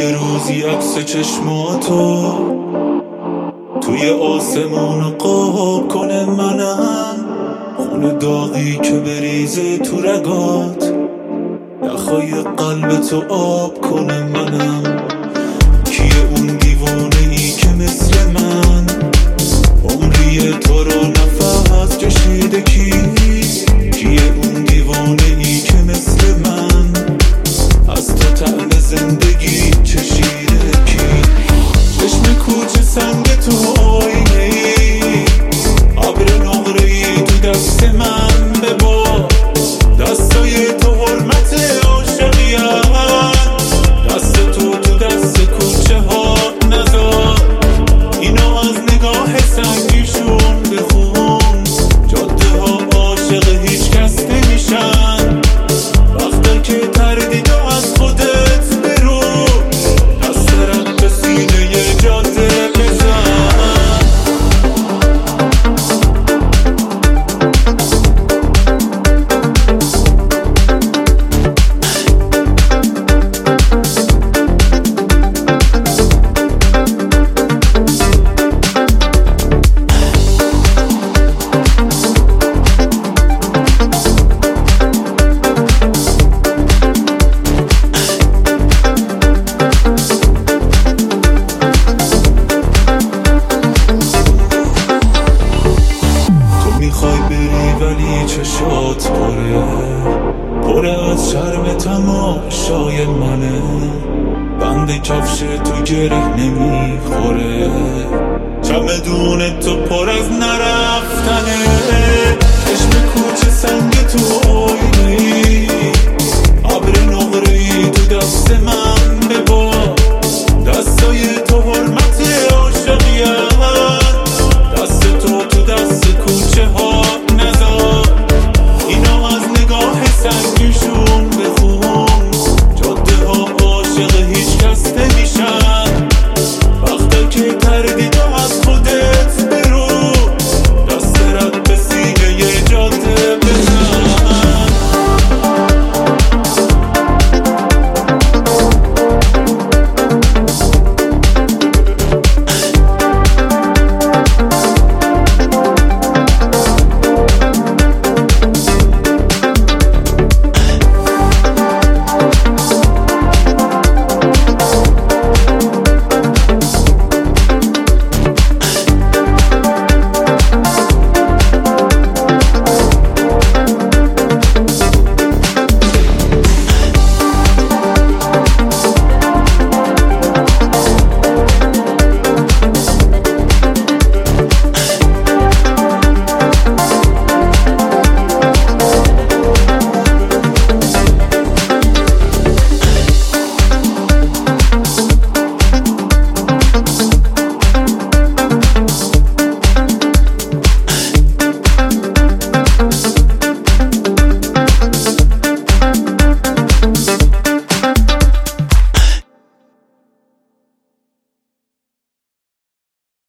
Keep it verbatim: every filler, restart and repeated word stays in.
یه روزی عکس چشماتو توی آسمون قاب کنه منم، خون داغی که بریزه تو رگات، نخوای قلبتو آب کنه منم. کیه اون دیوانه ای که مثل من عمری تو رو نفس کشیده؟ کی کیه اون دیوانه ای که مثل من از تو طعم زندگی چشیده؟ کی چشم کوچه سنگ تو آینه ای، ابر نقره ای تو دست من ببار، دستای تو حرمت عاشقی‌ان، دست تو تو دست کوچه ها نذار، اینو از نگاه سنگیشون بخون، جاده ها عاشق هیچ کس نمیشن، وقتی که تردیدو از خودت برو، دست رد به سینه جاده بزن. ولی چشات پره پره از شرم تماشای منه، بند کفش تو گره نمیخوره، چمدون تو پر از نرفتنه، چشم کوچه سنگ تو آی